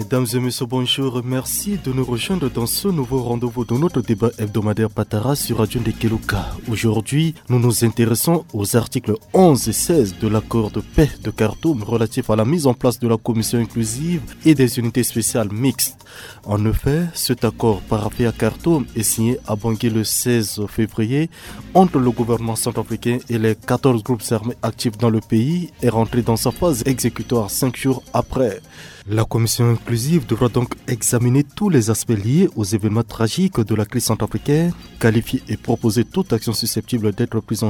Mesdames et messieurs, bonjour. Merci de nous rejoindre dans ce nouveau rendez-vous de notre débat hebdomadaire Patara sur Radio Ndekeluka. Aujourd'hui, nous nous intéressons aux articles 11 et 16 de l'accord de paix de Khartoum relatif à la mise en place de la commission inclusive et des unités spéciales mixtes. En effet, cet accord paraplué à Khartoum est signé à Bangui le 16 février entre le gouvernement centrafricain et les 14 groupes armés actifs dans le pays et rentré dans sa phase exécutoire 5 jours après. La commission inclusive devra donc examiner tous les aspects liés aux événements tragiques de la crise centrafricaine, qualifier et proposer toute action susceptible d'être prise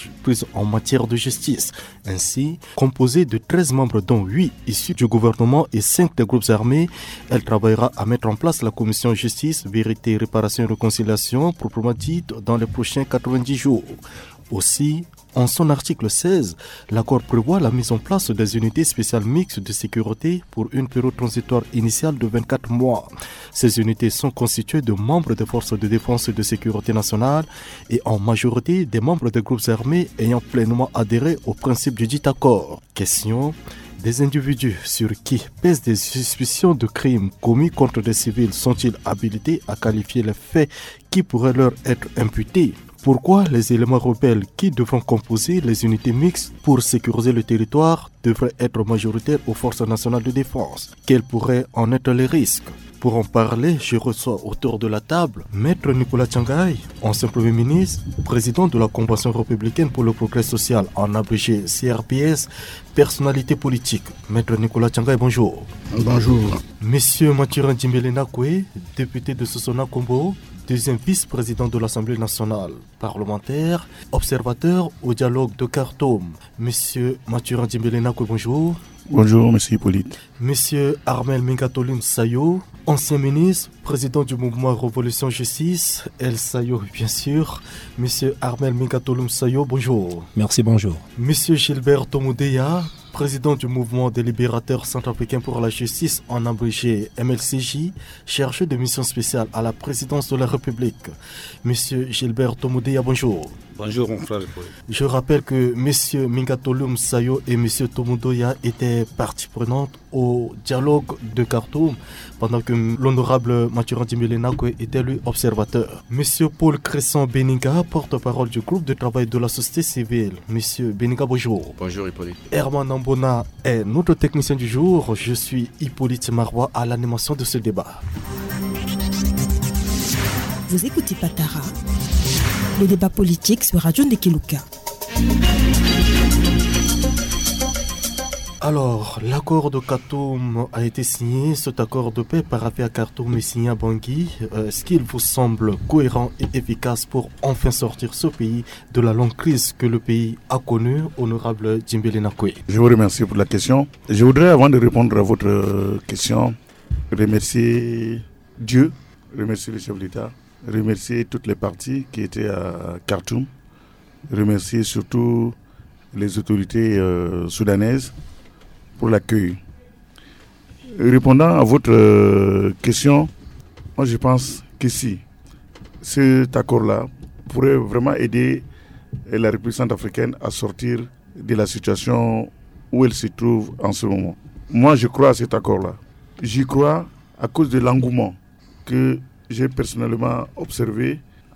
en matière de justice. Ainsi, composée de 13 membres dont 8 issus du gouvernement et 5 des groupes armés, elle travaillera à mettre en place la commission justice, vérité, réparation et réconciliation, proprement dite, dans les prochains 90 jours. Aussi, en son article 16, l'accord prévoit la mise en place des unités spéciales mixtes de sécurité pour une période transitoire initiale de 24 mois. Ces unités sont constituées de membres des forces de défense et de sécurité nationale et en majorité des membres des groupes armés ayant pleinement adhéré au principe du dit accord. Question: des individus sur qui pèsent des suspicions de crimes commis contre des civils sont-ils habilités à qualifier les faits qui pourraient leur être imputés? Pourquoi les éléments rebelles qui devront composer les unités mixtes pour sécuriser le territoire devraient être majoritaires aux forces nationales de défense? Quels pourraient en être les risques? Pour en parler, je reçois autour de la table Maître Nicolas Tchangaï, ancien Premier ministre, président de la Convention républicaine pour le progrès social, en abrégé CRPS, personnalité politique. Maître Nicolas Tchangaï, bonjour. Bonjour. Monsieur Mathurin Dimbélena Koué, député de Sosona Kombo, deuxième vice-président de l'Assemblée nationale parlementaire, observateur au dialogue de Khartoum. Monsieur Mathurin Dimbélena Koué, bonjour. Bonjour, monsieur Hippolyte. Monsieur Armel Mingatolim Sayo, ancien ministre, président du mouvement Révolution Justice, El Sayo, bien sûr. Monsieur Armel Mingatolim Sayo, bonjour. Merci, bonjour. Monsieur Gilbert Tomoudeya, président du mouvement des libérateurs centrafricains pour la justice, en abrégé MLCJ, chargé de mission spéciale à la présidence de la République. Monsieur Gilbert Tomoudeya, bonjour. Bonjour mon frère. Je rappelle que Monsieur Mingatolum Sayo et Monsieur Tomoudeya étaient partie prenante au dialogue de Khartoum pendant que l'honorable Mathurin Dimbélena était lui observateur. Monsieur Paul Cresson Beniga, porte-parole du groupe de travail de la société civile. Monsieur Beniga, bonjour. Bonjour Hippolyte. Herman Nambona est notre technicien du jour. Je suis Hippolyte Marois à l'animation de ce débat. Vous écoutez Patara, le débat politique sur Radio Ndekeluka. Alors, l'accord de Khartoum a été signé. Cet accord de paix paraplué à Khartoum est signé à Bangui. Est-ce qu'il vous semble cohérent et efficace pour enfin sortir ce pays de la longue crise que le pays a connue, honorable Dimbélena Koué? Je vous remercie pour la question. Je voudrais, avant de répondre à votre question, remercier Dieu, remercier le chef d'État, remercier toutes les parties qui étaient à Khartoum, remercier surtout les autorités soudanaises pour l'accueil. Répondant à votre question, moi je pense qu'ici, cet accord-là pourrait vraiment aider la République centrafricaine à sortir de la situation où elle se trouve en ce moment. Moi je crois à cet accord-là. J'y crois à cause de l'engouement que j'ai personnellement observé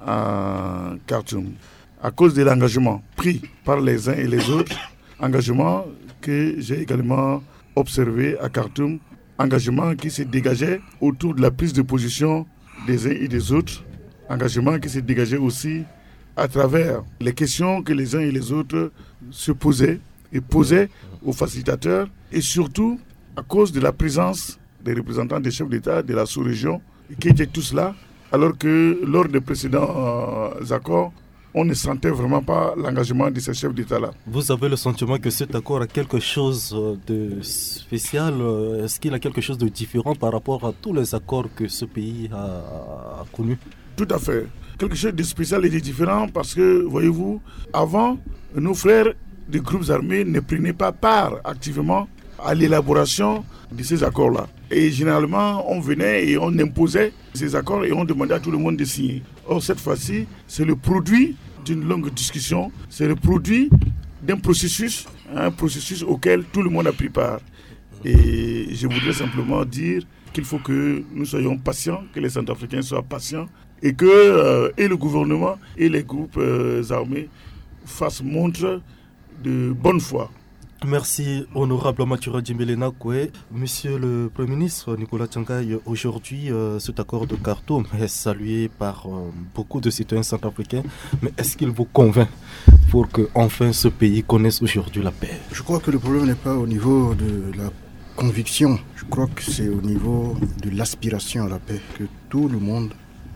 à Khartoum, à cause de l'engagement pris par les uns et les autres, engagement que j'ai également observé à Khartoum, engagement qui se dégageait autour de la prise de position des uns et des autres, engagement qui se dégageait aussi à travers les questions que les uns et les autres se posaient et posaient aux facilitateurs, et surtout à cause de la présence des représentants des chefs d'État de la sous-région qui étaient tous là, alors que lors des précédents accords, on ne sentait vraiment pas l'engagement de ces chefs d'État-là. Vous avez le sentiment que cet accord a quelque chose de spécial? Est-ce qu'il a quelque chose de différent par rapport à tous les accords que ce pays a connus? Tout à fait. Quelque chose de spécial et de différent parce que, voyez-vous, avant, nos frères des groupes armés ne prenaient pas part activement à l'élaboration de ces accords-là. Et généralement, on venait et on imposait ces accords et on demandait à tout le monde de signer. Or, cette fois-ci, c'est le produit d'une longue discussion, c'est le produit d'un processus, un processus auquel tout le monde a pris part. Et je voudrais simplement dire qu'il faut que nous soyons patients, que les Centrafricains soient patients et que et le gouvernement et les groupes armés fassent montre de bonne foi. Merci, honorable Mathura Djimbelena Koué. Monsieur le Premier ministre Nicolas Tchangaï, aujourd'hui, cet accord de Khartoum est salué par beaucoup de citoyens centrafricains, mais est-ce qu'il vous convainc pour que enfin ce pays connaisse aujourd'hui la paix? Je crois que le problème n'est pas au niveau de la conviction, je crois que c'est au niveau de l'aspiration à la paix, que tout le monde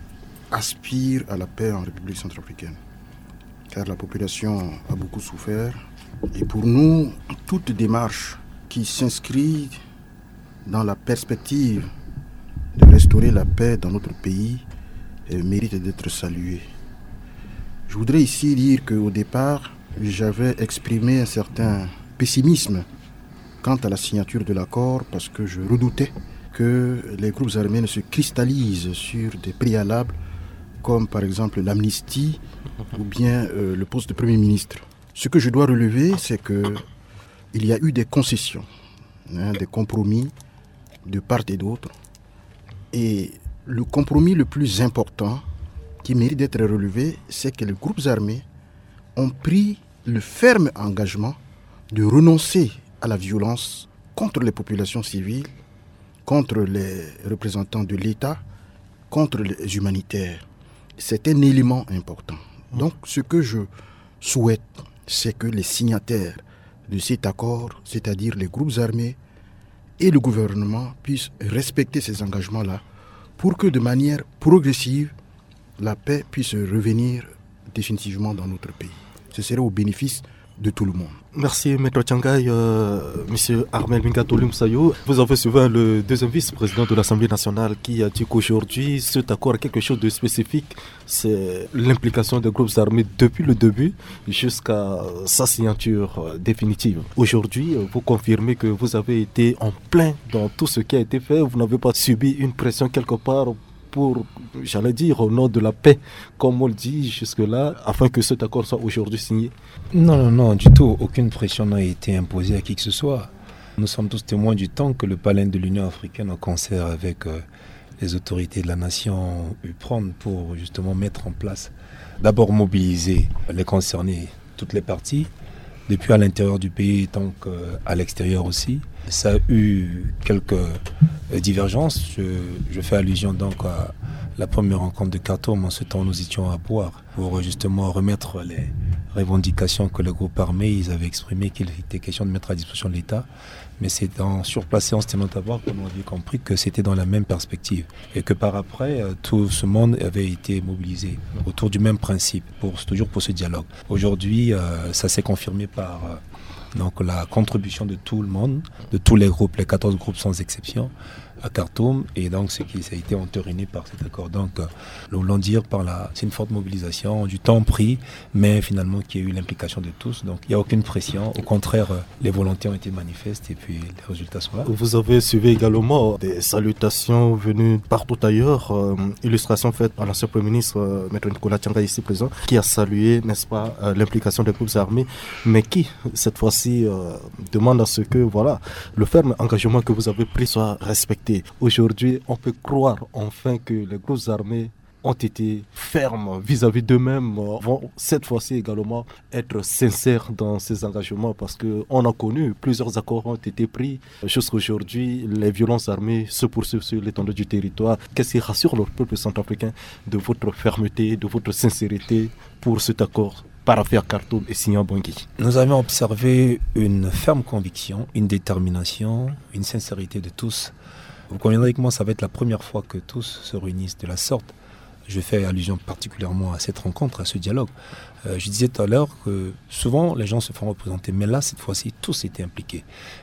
aspire à la paix en République centrafricaine, car la population a beaucoup souffert. Et pour nous, toute démarche qui s'inscrit dans la perspective de restaurer la paix dans notre pays mérite d'être saluée. Je voudrais ici dire qu'au départ, j'avais exprimé un certain pessimisme quant à la signature de l'accord parce que je redoutais que les groupes armés ne se cristallisent sur des préalables comme par exemple l'amnistie ou bien le poste de Premier ministre. Ce que je dois relever, c'est qu'il y a eu des concessions, des compromis de part et d'autre. Et le compromis le plus important qui mérite d'être relevé, c'est que les groupes armés ont pris le ferme engagement de renoncer à la violence contre les populations civiles, contre les représentants de l'État, contre les humanitaires. C'est un élément important. Donc ce que je souhaite, c'est que les signataires de cet accord, c'est-à-dire les groupes armés et le gouvernement, puissent respecter ces engagements-là pour que de manière progressive, la paix puisse revenir définitivement dans notre pays. Ce serait au bénéfice de tout le monde. Merci, Maître Tchangaï. Monsieur Armel Mingatolim Sayou, vous avez souvent le deuxième vice-président de l'Assemblée nationale qui a dit qu'aujourd'hui, cet accord a quelque chose de spécifique. C'est l'implication des groupes armés depuis le début jusqu'à sa signature définitive. Aujourd'hui, vous confirmez que vous avez été en plein dans tout ce qui a été fait. Vous n'avez pas subi une pression quelque part pour, j'allais dire, au nom de la paix, comme on le dit jusque-là, afin que cet accord soit aujourd'hui signé? Non, du tout. Aucune pression n'a été imposée à qui que ce soit. Nous sommes tous témoins du temps que le palais de l'Union africaine, en concert avec les autorités de la nation, ont pu prendre pour justement mettre en place, d'abord mobiliser les concernés, toutes les parties, depuis à l'intérieur du pays tant qu'à l'extérieur aussi. Ça a eu quelques divergences. Je fais allusion donc à la première rencontre de Khartoum. En ce temps, nous étions à boire pour justement remettre les revendications que le groupe armé ils avaient exprimées, qu'il était question de mettre à disposition de l'État. Mais c'est sur place séance tenante à voir que nous avions compris que c'était dans la même perspective et que par après, tout ce monde avait été mobilisé autour du même principe, toujours pour ce dialogue. Aujourd'hui, ça s'est confirmé par donc la contribution de tout le monde, de tous les groupes, les 14 groupes sans exception, à Khartoum, et donc ce qui a été entériné par cet accord. Donc, nous voulons dire c'est une forte mobilisation, du temps pris, mais finalement qui a eu l'implication de tous. Donc, il n'y a aucune pression. Au contraire, les volontés ont été manifestes et puis les résultats sont là. Vous avez suivi également des salutations venues partout ailleurs, illustration faite par l'ancien Premier ministre, Maître Nicolas Tchangaï ici présent, qui a salué, n'est-ce pas, l'implication des groupes armés, mais qui, cette fois-ci, demande à ce que, voilà, le ferme engagement que vous avez pris soit respecté. Aujourd'hui, on peut croire enfin que les groupes armés ont été fermes vis-à-vis d'eux-mêmes, vont cette fois-ci également être sincères dans ces engagements parce qu'on a connu, plusieurs accords ont été pris. Jusqu'aujourd'hui, les violences armées se poursuivent sur l'étendue du territoire. Qu'est-ce qui rassure le peuple centrafricain de votre fermeté, de votre sincérité pour cet accord paraphé à Khartoum et signé à Bangui? Nous avons observé une ferme conviction, une détermination, une sincérité de tous. Vous conviendrez avec moi, ça va être la première fois que tous se réunissent de la sorte. Je fais allusion particulièrement à cette rencontre, à ce dialogue. Je disais tout à l'heure que souvent les gens se font représenter, mais là, cette fois-ci, tous étaient impliqués.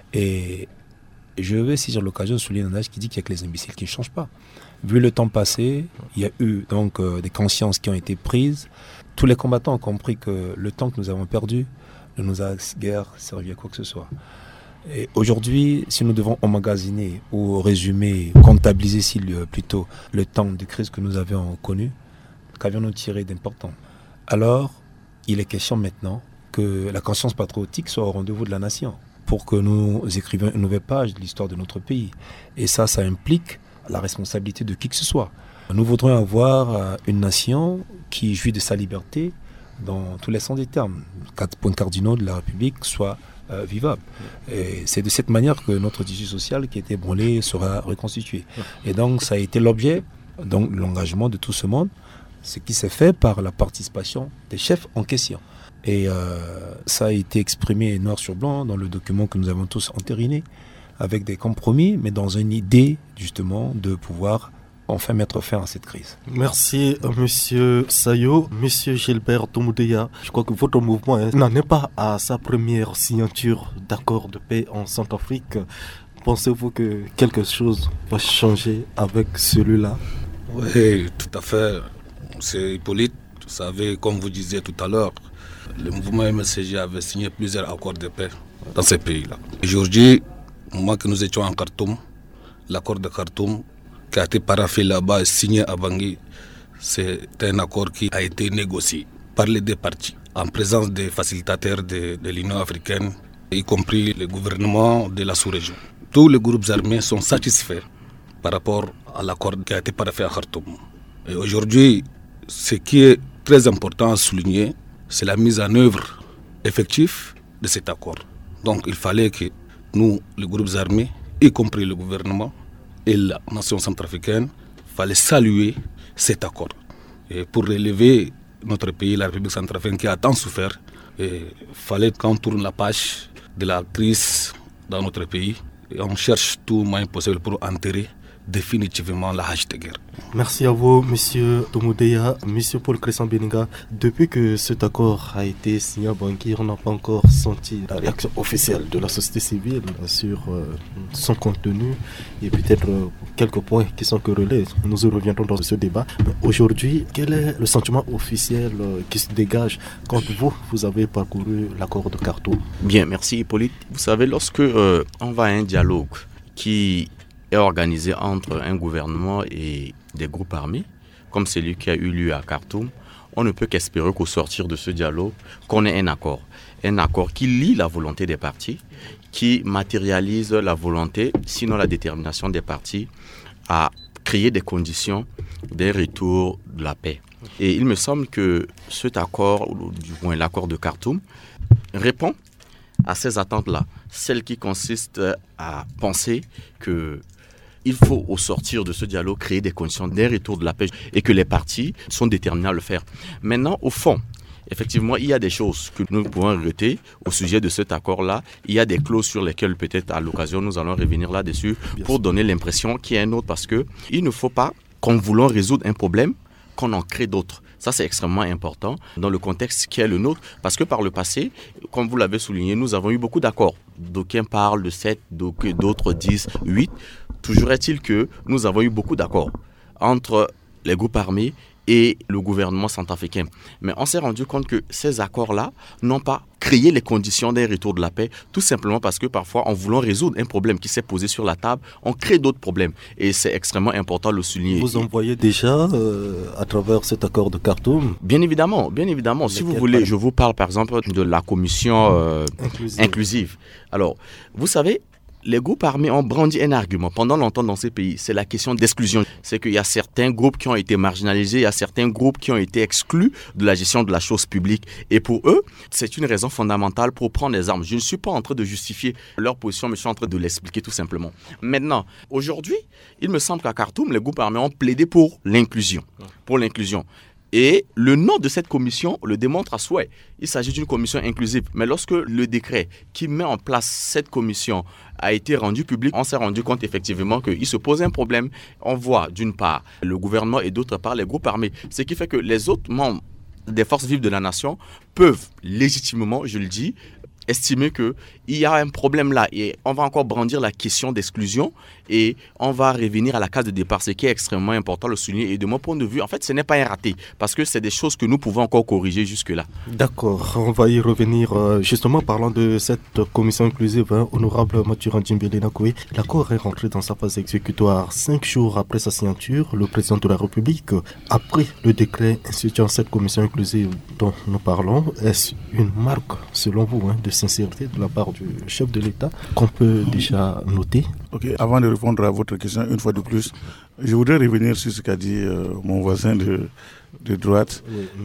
Et je vais saisir l'occasion de souligner un adage qui dit qu'il n'y a que les imbéciles qui ne changent pas. Vu le temps passé, il y a eu donc des consciences qui ont été prises. Tous les combattants ont compris que le temps que nous avons perdu ne nous a guère servi à quoi que ce soit. Et aujourd'hui, si nous devons emmagasiner ou résumer, comptabiliser plutôt le temps de crise que nous avions connu, qu'avions-nous tiré d'important? Alors, il est question maintenant que la conscience patriotique soit au rendez-vous de la nation pour que nous écrivions une nouvelle page de l'histoire de notre pays. Et ça implique la responsabilité de qui que ce soit. Nous voudrions avoir une nation qui jouit de sa liberté dans tous les sens des termes. 4 points cardinaux de la République soient vivables. Et c'est de cette manière que notre tissu social qui était ébranlé sera reconstitué. Et donc ça a été l'objet, donc l'engagement de tout ce monde, ce qui s'est fait par la participation des chefs en question. Et ça a été exprimé noir sur blanc dans le document que nous avons tous entériné, avec des compromis, mais dans une idée justement de pouvoir enfin mettre fin à cette crise. Merci Monsieur Sayo. Monsieur Gilbert Tomoudeya, je crois que votre mouvement n'en est pas à sa première signature d'accord de paix en Centrafrique. Pensez-vous que quelque chose va changer avec celui-là? Oui, tout à fait. C'est Hippolyte. Vous savez, comme vous disiez tout à l'heure, le mouvement MLCG avait signé plusieurs accords de paix dans ces pays-là. Aujourd'hui, au moment que nous étions en Khartoum, l'accord de Khartoum qui a été paraphé là-bas et signé à Bangui, c'est un accord qui a été négocié par les deux parties, en présence des facilitateurs de l'Union africaine, y compris le gouvernement de la sous-région. Tous les groupes armés sont satisfaits par rapport à l'accord qui a été paraphé à Khartoum. Et aujourd'hui, ce qui est très important à souligner, c'est la mise en œuvre effective de cet accord. Donc il fallait que nous, les groupes armés, y compris le gouvernement et la nation centrafricaine, fallait saluer cet accord. Et pour relever notre pays, la République centrafricaine, qui a tant souffert, il fallait qu'on tourne la page de la crise dans notre pays et on cherche tout moyen possible pour enterrer définitivement la hache de guerre. Merci à vous, Monsieur Tomoudeya, Monsieur Paul Crescent Beninga. Depuis que cet accord a été signé à Bangui, on n'a pas encore senti la réaction officielle de la société civile sur son contenu et peut-être quelques points qui sont querellés. Nous y reviendrons dans ce débat. Mais aujourd'hui, quel est le sentiment officiel qui se dégage quand vous avez parcouru l'accord de Khartoum? Bien, merci Hippolyte. Vous savez, lorsque on va à un dialogue qui est organisé entre un gouvernement et des groupes armés, comme celui qui a eu lieu à Khartoum, on ne peut qu'espérer qu'au sortir de ce dialogue, qu'on ait un accord qui lie la volonté des parties, qui matérialise la volonté, sinon la détermination des parties à créer des conditions d'un retour de la paix. Et il me semble que cet accord, ou du moins l'accord de Khartoum, répond à ces attentes-là, celles qui consistent à penser que il faut, au sortir de ce dialogue, créer des conditions d'un retour de la paix et que les parties sont déterminées à le faire. Maintenant, au fond, effectivement, il y a des choses que nous pouvons regretter au sujet de cet accord-là. Il y a des clauses sur lesquelles, peut-être, à l'occasion, nous allons revenir là-dessus pour donner l'impression qu'il y a un autre, parce qu'il ne faut pas, qu'en voulant résoudre un problème, qu'on en crée d'autres. Ça, c'est extrêmement important dans le contexte qui est le nôtre, parce que par le passé, comme vous l'avez souligné, nous avons eu beaucoup d'accords. D'aucuns parlent de 7, d'autres disent 8. Toujours est-il que nous avons eu beaucoup d'accords entre les groupes armés et le gouvernement centrafricain. Mais on s'est rendu compte que ces accords-là n'ont pas créé les conditions d'un retour de la paix, tout simplement parce que parfois, en voulant résoudre un problème qui s'est posé sur la table, on crée d'autres problèmes. Et c'est extrêmement important de le souligner. Vous en voyez déjà à travers cet accord de Khartoum? Bien évidemment. Si vous voulez, je vous parle par exemple de la commission inclusive. Alors, vous savez, les groupes armés ont brandi un argument pendant longtemps dans ces pays, c'est la question d'exclusion. C'est qu'il y a certains groupes qui ont été marginalisés, il y a certains groupes qui ont été exclus de la gestion de la chose publique. Et pour eux, c'est une raison fondamentale pour prendre les armes. Je ne suis pas en train de justifier leur position, mais je suis en train de l'expliquer tout simplement. Maintenant, aujourd'hui, il me semble qu'à Khartoum, les groupes armés ont plaidé pour l'inclusion. Et le nom de cette commission le démontre à souhait. Il s'agit d'une commission inclusive. Mais lorsque le décret qui met en place cette commission a été rendu public, on s'est rendu compte effectivement qu'il se pose un problème. On voit d'une part le gouvernement et d'autre part les groupes armés. Ce qui fait que les autres membres des forces vives de la nation peuvent légitimement, je le dis, estimer qu'il y a un problème là et on va encore brandir la question d'exclusion et on va revenir à la case de départ, ce qui est extrêmement important de le souligner. Et de mon point de vue, en fait, ce n'est pas un raté parce que c'est des choses que nous pouvons encore corriger jusque-là. D'accord, on va y revenir. Justement, parlant de cette commission inclusive, honorable Mathurin Djimbélé Nakoué, l'accord est rentré dans sa phase exécutoire 5 jours après sa signature. Le président de la République a pris le décret instituant cette commission inclusive dont nous parlons. Est-ce une marque, selon vous, de sincérité de la part du chef de l'État qu'on peut déjà noter. Ok, avant de répondre à votre question, une fois de plus, je voudrais revenir sur ce qu'a dit mon voisin de droite,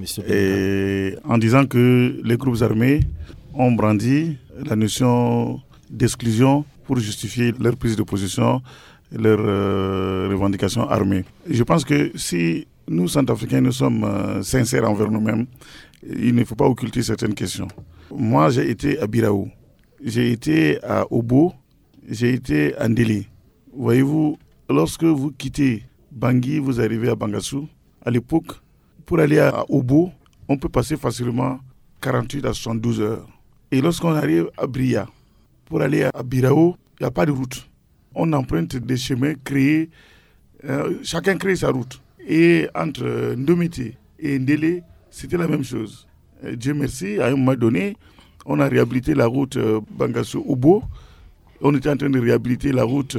et en disant que les groupes armés ont brandi la notion d'exclusion pour justifier leur prise de position, leur revendication armée. Je pense que si nous, Centrafricains, nous sommes sincères envers nous-mêmes, il ne faut pas occulter certaines questions. Moi, j'ai été à Biraou, j'ai été à Obo, j'ai été à Ndélé. Voyez-vous, lorsque vous quittez Bangui, vous arrivez à Bangassou, à l'époque, pour aller à Obo, on peut passer facilement 48 à 72 heures. Et lorsqu'on arrive à Bria, pour aller à Biraou, il n'y a pas de route. On emprunte des chemins créés, chacun crée sa route. Et entre Ndomité et Ndélé, c'était la même chose. Dieu merci, à un moment donné, on a réhabilité la route Bangassou-Obo. On était en train de réhabiliter la route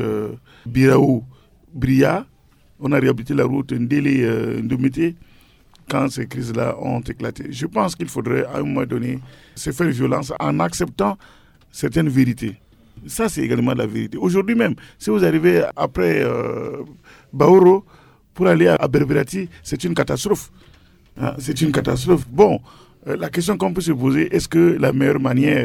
Biraou-Bria. On a réhabilité la route Ndélé-Ndomité quand ces crises-là ont éclaté. Je pense qu'il faudrait, à un moment donné, se faire violence en acceptant certaines vérités. Ça, c'est également la vérité. Aujourd'hui même, si vous arrivez après Baoro pour aller à Berberati, c'est une catastrophe. C'est une catastrophe. Bon, la question qu'on peut se poser, est-ce que la meilleure manière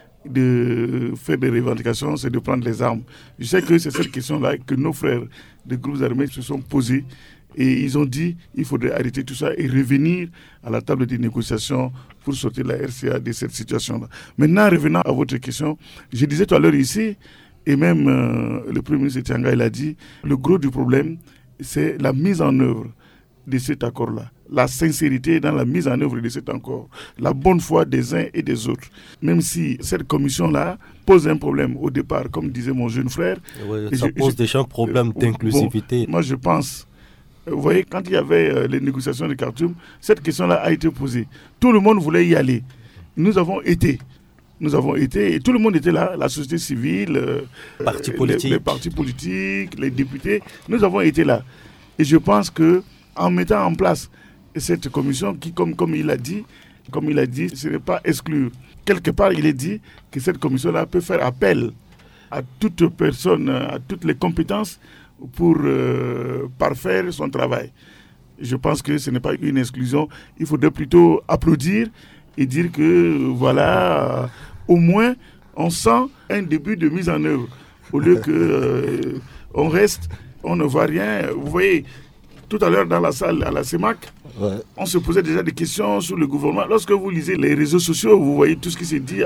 de faire des revendications, c'est de prendre les armes? Je sais que c'est cette question-là que nos frères des groupes armés se sont posés et ils ont dit qu'il faudrait arrêter tout ça et revenir à la table des négociations pour sortir la RCA de cette situation-là. Maintenant, revenant à votre question, je disais tout à l'heure ici, et même le Premier ministre Tianga, il a dit, le gros du problème, c'est la mise en œuvre de cet accord-là, la sincérité dans la mise en œuvre de cet accord, la bonne foi des uns et des autres. Même si cette commission-là pose un problème au départ, comme disait mon jeune frère. Oui, ça pose déjà un problème d'inclusivité. Bon, moi, je pense, vous voyez, quand il y avait les négociations de Khartoum, cette question-là a été posée. Tout le monde voulait y aller. Nous avons été, et tout le monde était là, la société civile, les partis politiques, les députés, nous avons été là. Et je pense que en mettant en place cette commission qui, comme il a dit, ce n'est pas exclure. Quelque part, il est dit que cette commission-là peut faire appel à toute personne, à toutes les compétences pour parfaire son travail. Je pense que ce n'est pas une exclusion. Il faudrait plutôt applaudir et dire que, voilà, au moins, on sent un début de mise en œuvre. Au lieu qu'on reste, on ne voit rien. Vous voyez, tout à l'heure dans la salle à la CEMAC, on se posait déjà des questions sur le gouvernement. Lorsque vous lisez les réseaux sociaux, vous voyez tout ce qui s'est dit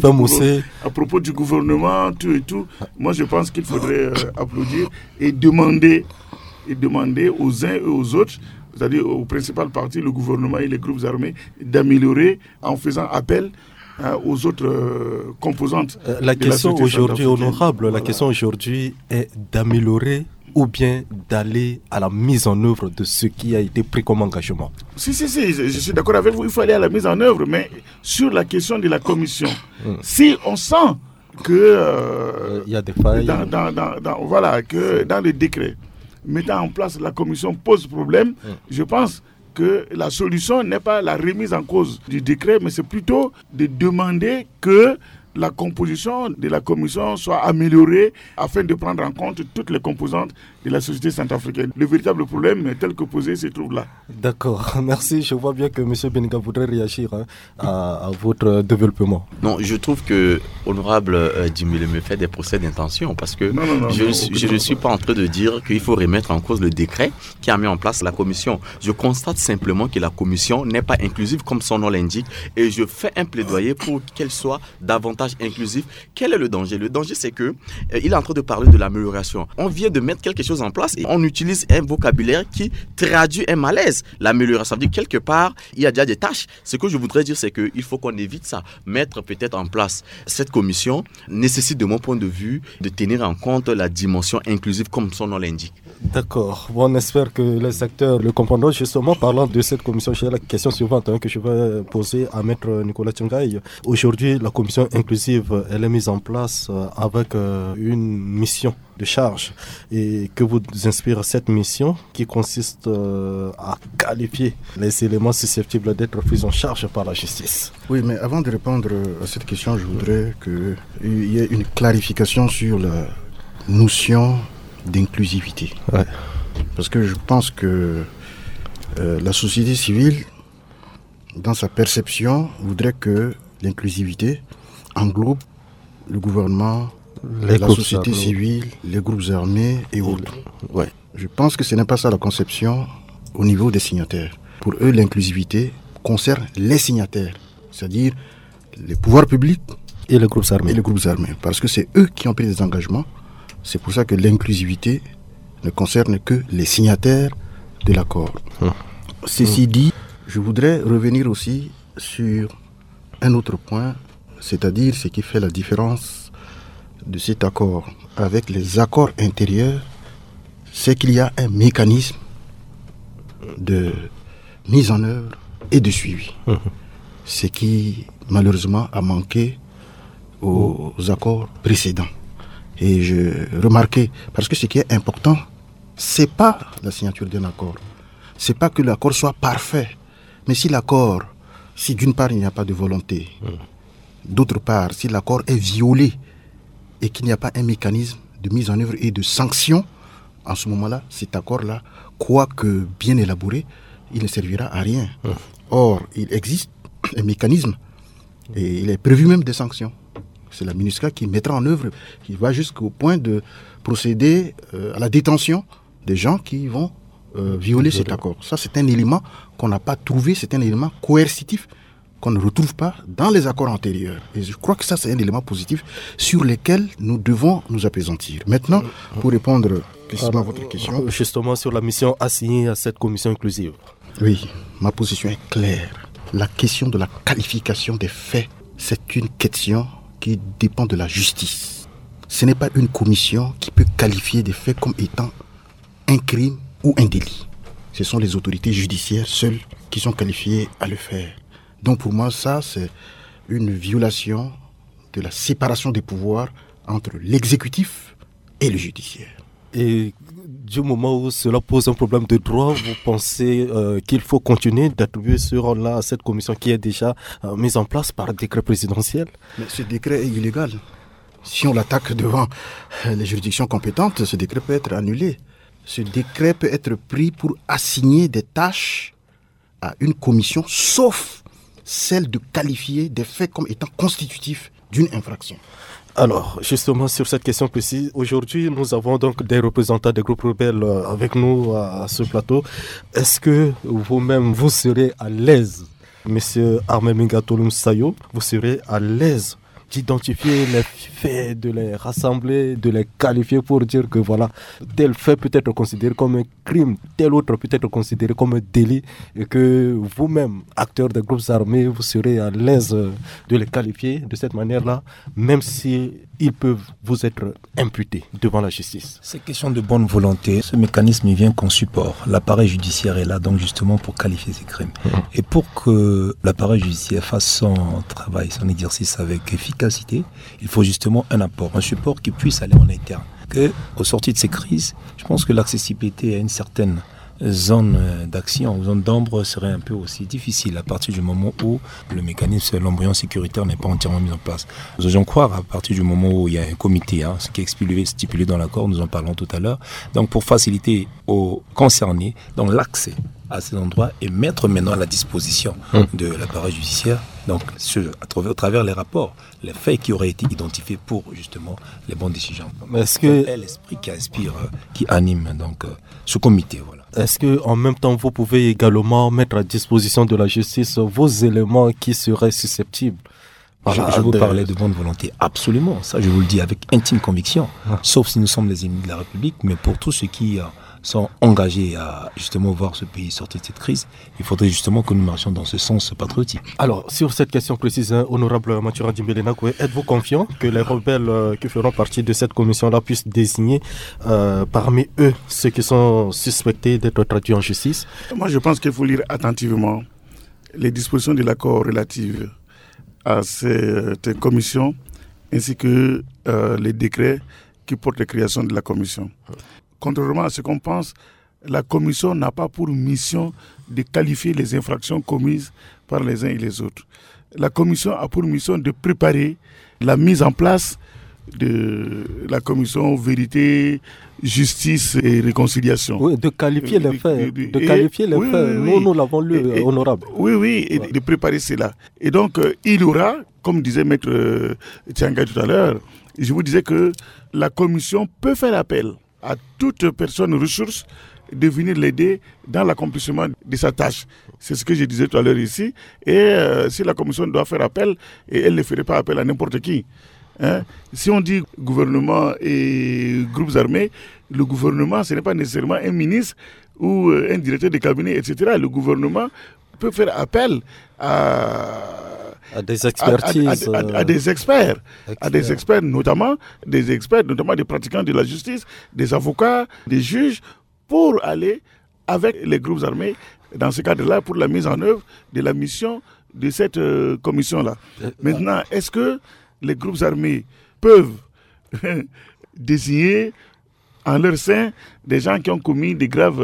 à propos du gouvernement, tout et tout. Moi, je pense qu'il faudrait applaudir et demander aux uns et aux autres, c'est-à-dire aux principaux partis, le gouvernement et les groupes armés, d'améliorer en faisant appel aux autres composantes. La question aujourd'hui, honorable, la question aujourd'hui est d'améliorer ou bien d'aller à la mise en œuvre de ce qui a été pris comme engagement. Si, je suis d'accord avec vous, il faut aller à la mise en œuvre, mais sur la question de la commission, si on sent que il y a des failles, que dans le décret mettant en place la commission pose problème, je pense que la solution n'est pas la remise en cause du décret, mais c'est plutôt de demander que la composition de la commission soit améliorée afin de prendre en compte toutes les composantes de la société centrafricaine. Le véritable problème tel que posé se trouve là. D'accord, merci. Je vois bien que M. Beniga voudrait réagir à votre développement. Non, je trouve que Honorable Djimile me fait des procès d'intention parce que je ne suis pas en train de dire qu'il faut remettre en cause le décret qui a mis en place la commission. Je constate simplement que la commission n'est pas inclusive comme son nom l'indique et je fais un plaidoyer pour qu'elle soit davantage inclusif. Quel est le danger? Le danger, c'est que il est en train de parler de l'amélioration. On vient de mettre quelque chose en place et on utilise un vocabulaire qui traduit un malaise. L'amélioration, ça veut dire quelque part, il y a déjà des tâches. Ce que je voudrais dire, c'est qu'il faut qu'on évite ça. Mettre peut-être en place cette commission nécessite, de mon point de vue, de tenir en compte la dimension inclusive comme son nom l'indique. D'accord. Bon, on espère que les acteurs le comprendront. Justement, parlant de cette commission, j'ai la question suivante que je vais poser à Maître Nicolas Tchangaï. Aujourd'hui, la commission inclusive inclusive, elle est mise en place avec une mission de charge. Et que vous inspire cette mission qui consiste à qualifier les éléments susceptibles d'être pris en charge par la justice? Oui, mais avant de répondre à cette question, je voudrais qu'il y ait une clarification sur la notion d'inclusivité. Ouais. Parce que je pense que la société civile, dans sa perception, voudrait que l'inclusivité englobe le gouvernement, la société civile, les groupes armés et autres. Ouais. Je pense que ce n'est pas ça la conception au niveau des signataires. Pour eux, l'inclusivité concerne les signataires, c'est-à-dire les pouvoirs publics et les groupes armés. Parce que c'est eux qui ont pris des engagements. C'est pour ça que l'inclusivité ne concerne que les signataires de l'accord. Ceci dit, je voudrais revenir aussi sur un autre point, c'est-à-dire ce qui fait la différence de cet accord avec les accords intérieurs, c'est qu'il y a un mécanisme de mise en œuvre et de suivi. Ce qui, malheureusement, a manqué aux accords précédents. Et je remarquais, parce que ce qui est important, c'est pas la signature d'un accord. C'est pas que l'accord soit parfait. Mais si d'une part il n'y a pas de volonté, d'autre part, si l'accord est violé et qu'il n'y a pas un mécanisme de mise en œuvre et de sanction, en ce moment-là, cet accord-là, quoique bien élaboré, il ne servira à rien. Or, il existe un mécanisme et il est prévu même des sanctions. C'est la MINUSCA qui mettra en œuvre, qui va jusqu'au point de procéder à la détention des gens qui vont violer cet accord. Ça, c'est un élément qu'on n'a pas trouvé, c'est un élément coercitif qu'on ne retrouve pas dans les accords antérieurs. Et je crois que ça, c'est un élément positif sur lequel nous devons nous appesantir. Maintenant, pour répondre précisément à votre question... Justement, sur la mission assignée à cette commission inclusive. Oui, ma position est claire. La question de la qualification des faits, c'est une question qui dépend de la justice. Ce n'est pas une commission qui peut qualifier des faits comme étant un crime ou un délit. Ce sont les autorités judiciaires seules qui sont qualifiées à le faire. Donc pour moi, ça, c'est une violation de la séparation des pouvoirs entre l'exécutif et le judiciaire. Et du moment où cela pose un problème de droit, vous pensez qu'il faut continuer d'attribuer ce rôle-là à cette commission qui est déjà mise en place par décret présidentiel? Mais ce décret est illégal. Si on l'attaque devant les juridictions compétentes, ce décret peut être annulé. Ce décret peut être pris pour assigner des tâches à une commission, sauf celle de qualifier des faits comme étant constitutifs d'une infraction. Alors, justement, sur cette question précise, aujourd'hui, nous avons donc des représentants des groupes rebelles avec nous à ce plateau. Est-ce que vous-même, vous serez à l'aise, monsieur Armel Mingatoloum Sayo, vous serez à l'aise d'identifier les faits, de les rassembler, de les qualifier pour dire que voilà, tel fait peut être considéré comme un crime, tel autre peut être considéré comme un délit, et que vous-même, acteurs des groupes armés, vous serez à l'aise de les qualifier de cette manière-là, même si ils peuvent vous être imputés devant la justice. C'est question de bonne volonté. Ce mécanisme, il vient qu'en support. L'appareil judiciaire est là donc justement pour qualifier ces crimes. Et pour que l'appareil judiciaire fasse son travail, son exercice avec efficacité, il faut justement un apport, un support qui puisse aller en interne. Au sorti de ces crises, je pense que l'accessibilité à une certaine zone d'action, zone d'ombre serait un peu aussi difficile à partir du moment où le mécanisme, l'embryon sécuritaire n'est pas entièrement mis en place. Nous osons croire à partir du moment où il y a un comité, ce qui est stipulé dans l'accord, nous en parlons tout à l'heure, donc pour faciliter aux concernés donc l'accès à ces endroits et mettre maintenant à la disposition de l'appareil judiciaire, donc à travers les rapports, les faits qui auraient été identifiés pour justement les bonnes décisions. Est-ce que c'est l'esprit qui inspire, qui anime donc ce comité, voilà. Est-ce que en même temps vous pouvez également mettre à disposition de la justice vos éléments qui seraient susceptibles? Je vous parlais de bonne volonté, absolument. Ça, je vous le dis avec intime conviction. Sauf si nous sommes les ennemis de la République, mais pour tous ceux qui sont engagés à justement voir ce pays sortir de cette crise, il faudrait justement que nous marchions dans ce sens patriotique. Alors, sur cette question précise, honorable Mathurin Dimbélé-Nakoué, êtes-vous confiant que les rebelles qui feront partie de cette commission-là puissent désigner parmi eux ceux qui sont suspectés d'être traduits en justice? Moi, je pense qu'il faut lire attentivement les dispositions de l'accord relatives à cette commission ainsi que les décrets qui portent la création de la commission. Contrairement à ce qu'on pense, la commission n'a pas pour mission de qualifier les infractions commises par les uns et les autres. La commission a pour mission de préparer la mise en place de la commission vérité, justice et réconciliation. Oui, de qualifier les faits. Nous l'avons lu, honorable. Oui, et de préparer cela. Et donc, il y aura, comme disait Maître Tianga tout à l'heure, je vous disais que la commission peut faire appel à toute personne ressource de venir l'aider dans l'accomplissement de sa tâche. C'est ce que je disais tout à l'heure ici. Et si la commission doit faire appel, et elle ne ferait pas appel à n'importe qui. Si on dit gouvernement et groupes armés, le gouvernement, ce n'est pas nécessairement un ministre ou un directeur de cabinet, etc. Le gouvernement peut faire appel à des expertises, à des experts, notamment des pratiquants de la justice, des avocats, des juges, pour aller avec les groupes armés, dans ce cadre-là, pour la mise en œuvre de la mission de cette commission-là. Maintenant, est-ce que les groupes armés peuvent désigner en leur sein des gens qui ont commis des graves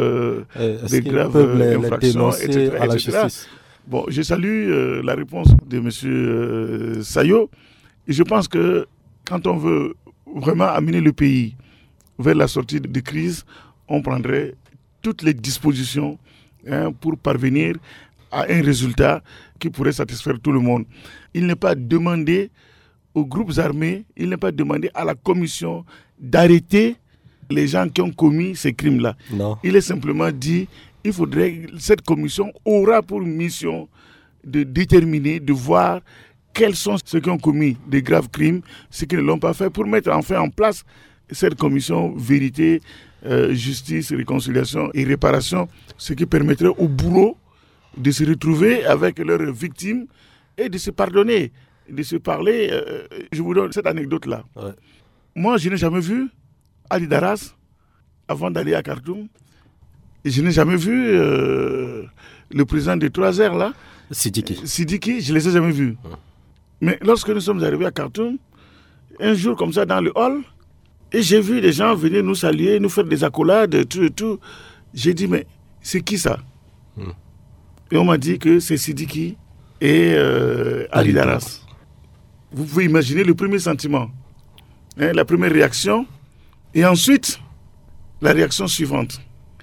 infractions, etc. à la justice? Bon, je salue la réponse de M. Sayo. Et je pense que quand on veut vraiment amener le pays vers la sortie de crise, on prendrait toutes les dispositions pour parvenir à un résultat qui pourrait satisfaire tout le monde. Il n'est pas demandé aux groupes armés, il n'est pas demandé à la commission d'arrêter les gens qui ont commis ces crimes-là. Non. Il est simplement dit, cette commission aura pour mission de déterminer, de voir quels sont ceux qui ont commis des graves crimes, ceux qui ne l'ont pas fait, pour mettre enfin en place cette commission vérité, justice, réconciliation et réparation, ce qui permettrait au bourreau de se retrouver avec leurs victimes et de se pardonner, de se parler. Je vous donne cette anecdote-là. Ouais. Moi, je n'ai jamais vu Ali Daras avant d'aller à Khartoum. Et je n'ai jamais vu le président des 3R, là, Sidiki, je ne les ai jamais vus. Ouais. Mais lorsque nous sommes arrivés à Khartoum, un jour comme ça dans le hall, et j'ai vu des gens venir nous saluer, nous faire des accolades, tout et tout. J'ai dit, mais c'est qui ça? Et on m'a dit que c'est Sidiki et Ali Daras. Vous pouvez imaginer le premier sentiment, la première réaction, et ensuite, la réaction suivante.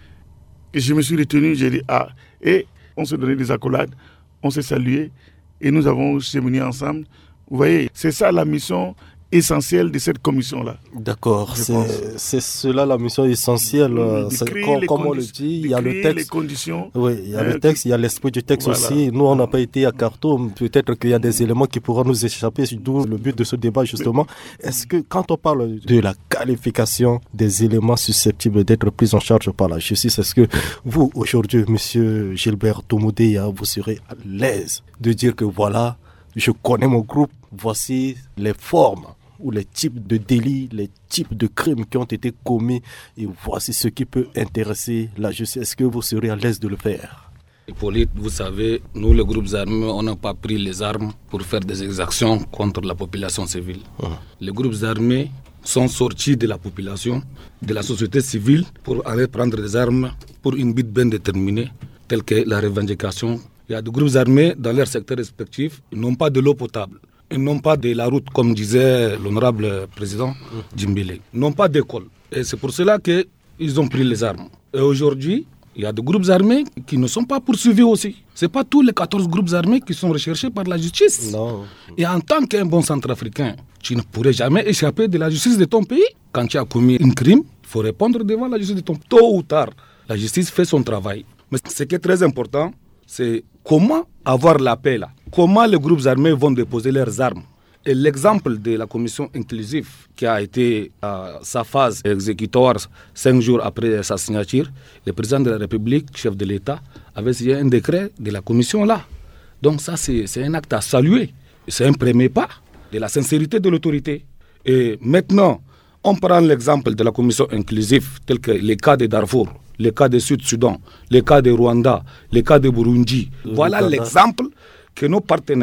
Et je me suis retenu, j'ai dit, et on s'est donné des accolades, on s'est salué, et nous avons cheminé ensemble. Vous voyez, c'est ça la mission essentielle de cette commission-là. D'accord, c'est cela la mission essentielle. Comme on le dit, il y a le texte. Les conditions. Oui, il y a le texte, il y a l'esprit du texte aussi. Nous, on n'a pas été à Khartoum. Peut-être qu'il y a des éléments qui pourront nous échapper, d'où le but de ce débat, justement. Est-ce que quand on parle de la qualification des éléments susceptibles d'être pris en charge par la justice, est-ce que vous, aujourd'hui, M. Gilbert Tomodeya, vous serez à l'aise de dire que voilà, je connais mon groupe, voici les formes ou les types de délits, les types de crimes qui ont été commis, et voici ce qui peut intéresser la justice. Est-ce que vous serez à l'aise de le faire? Hippolyte, vous savez, nous les groupes armés, on n'a pas pris les armes pour faire des exactions contre la population civile. Les groupes armés sont sortis de la population, de la société civile, pour aller prendre des armes pour une but bien déterminée, telle que la revendication. Il y a des groupes armés dans leur secteur respectif, ils n'ont pas de l'eau potable. Ils n'ont pas de la route, comme disait l'honorable président Djimbélé. Ils n'ont pas d'école. Et c'est pour cela qu'ils ont pris les armes. Et aujourd'hui, il y a des groupes armés qui ne sont pas poursuivis aussi. Ce n'est pas tous les 14 groupes armés qui sont recherchés par la justice. Non. Et en tant qu'un bon centrafricain, tu ne pourrais jamais échapper de la justice de ton pays. Quand tu as commis un crime, il faut répondre devant la justice de ton pays. Tôt ou tard, la justice fait son travail. Mais ce qui est très important, c'est comment avoir la paix là. Comment les groupes armés vont déposer leurs armes. Et l'exemple de la commission inclusive qui a été à sa phase exécutoire 5 jours après sa signature, le président de la République, chef de l'État, avait signé un décret de la commission là. Donc ça, c'est un acte à saluer. C'est un premier pas de la sincérité de l'autorité. Et maintenant, on prend l'exemple de la commission inclusive, tel que les cas de Darfour, les cas de Sud-Soudan, les cas de Rwanda, les cas de Burundi. Voilà l'exemple que nos partenaires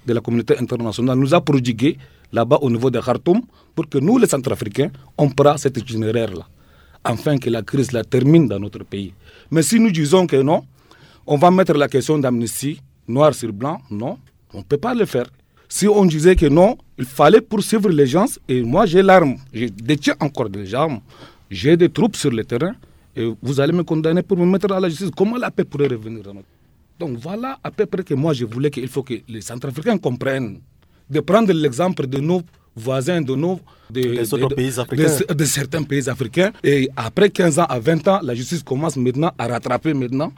de la communauté internationale nous a prodigué là-bas au niveau de Khartoum pour que nous, les Centrafricains, on prenne cet itinéraire-là, afin que la crise la termine dans notre pays. Mais si nous disons que non, on va mettre la question d'amnistie, noir sur blanc, non, on ne peut pas le faire. Si on disait que non, il fallait poursuivre les gens, et moi j'ai l'arme, je détiens encore des armes, j'ai des troupes sur le terrain, et vous allez me condamner pour me mettre à la justice. Comment la paix pourrait revenir dans notre... Donc voilà à peu près que moi je voulais qu'il faut que les Centrafricains comprennent, de prendre l'exemple de nos voisins, des autres pays africains. De certains pays africains. Et après 15 ans à 20 ans, la justice commence maintenant à rattraper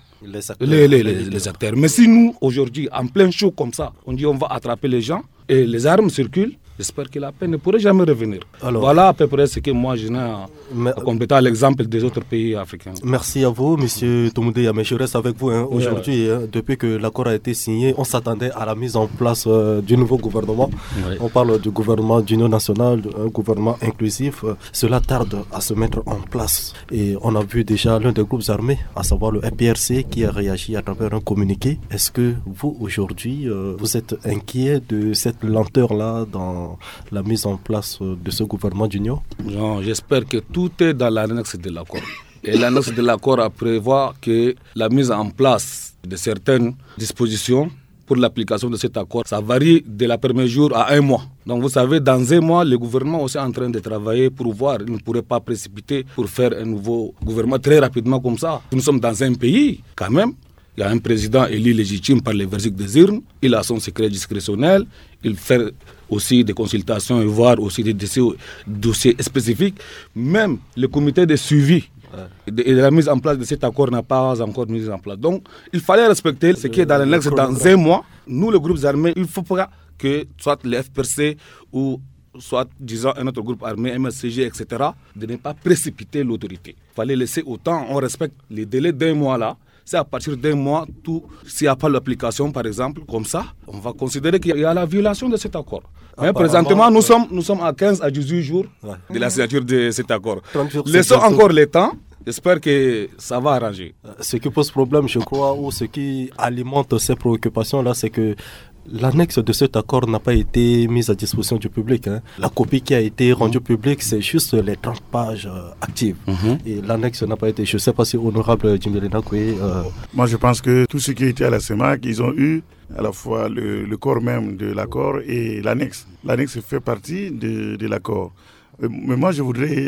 les acteurs. Mais si nous, aujourd'hui, en plein chaud comme ça, on dit on va attraper les gens et les armes circulent, j'espère que la paix ne pourrait jamais revenir. Alors, voilà à peu près ce que moi je n'ai à compléter à l'exemple des autres pays africains. Merci à vous, M. Tomoudé Yamé. Je reste avec vous aujourd'hui. Depuis que l'accord a été signé, on s'attendait à la mise en place du nouveau gouvernement. Oui. On parle du gouvernement d'union nationale, un gouvernement inclusif. Cela tarde à se mettre en place. Et on a vu déjà l'un des groupes armés, à savoir le FPRC, qui a réagi à travers un communiqué. Est-ce que vous, aujourd'hui, vous êtes inquiet de cette lenteur-là dans la mise en place de ce gouvernement d'union? Non, j'espère que tout est dans l'annexe de l'accord. Et l'annexe de l'accord prévoit que la mise en place de certaines dispositions pour l'application de cet accord, ça varie de la premier jour à 1 mois. Donc vous savez, dans 1 mois, le gouvernement est aussi en train de travailler pour voir. Il ne pourrait pas précipiter pour faire un nouveau gouvernement très rapidement comme ça. Nous sommes dans un pays, quand même. Il y a un président élu légitime par les verdicts des urnes. Il a son secret discrétionnel. Il fait aussi des consultations et voir aussi des dossiers spécifiques. Même le comité de suivi et la mise en place de cet accord n'a pas encore mis en place. Donc, il fallait respecter ce qui est dans l'annexe dans 1 mois. Nous, les groupes armés, il ne faut pas que soit le FPRC ou soit, disons, un autre groupe armé, MSCG, etc., de ne pas précipiter l'autorité. Il fallait laisser autant, on respecte les délais d'1 mois là. C'est à partir d'1 mois, s'il n'y a pas l'application, par exemple, comme ça, on va considérer qu'il y a la violation de cet accord. Mais présentement, nous sommes à 15 à 18 jours de la signature de cet accord. Laissons encore le temps. J'espère que ça va arranger. Ce qui pose problème, je crois, ou ce qui alimente ces préoccupations-là, c'est que l'annexe de cet accord n'a pas été mise à disposition du public. La copie qui a été rendue publique, c'est juste les 30 pages actives. Et l'annexe n'a pas été... Je ne sais pas si honorable Jimmy Lenakwe... Moi, je pense que tous ceux qui étaient à la CEMAC, ils ont eu à la fois le corps même de l'accord et l'annexe. L'annexe fait partie de l'accord. Mais moi, je voudrais...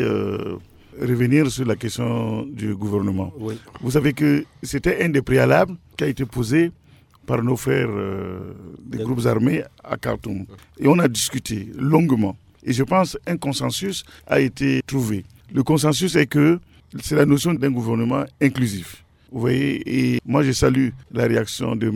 revenir sur la question du gouvernement. Oui. Vous savez que c'était un des préalables qui a été posé par nos frères des groupes armés à Khartoum. Et on a discuté longuement. Et je pense qu'un consensus a été trouvé. Le consensus est que c'est la notion d'un gouvernement inclusif. Vous voyez, et moi je salue la réaction de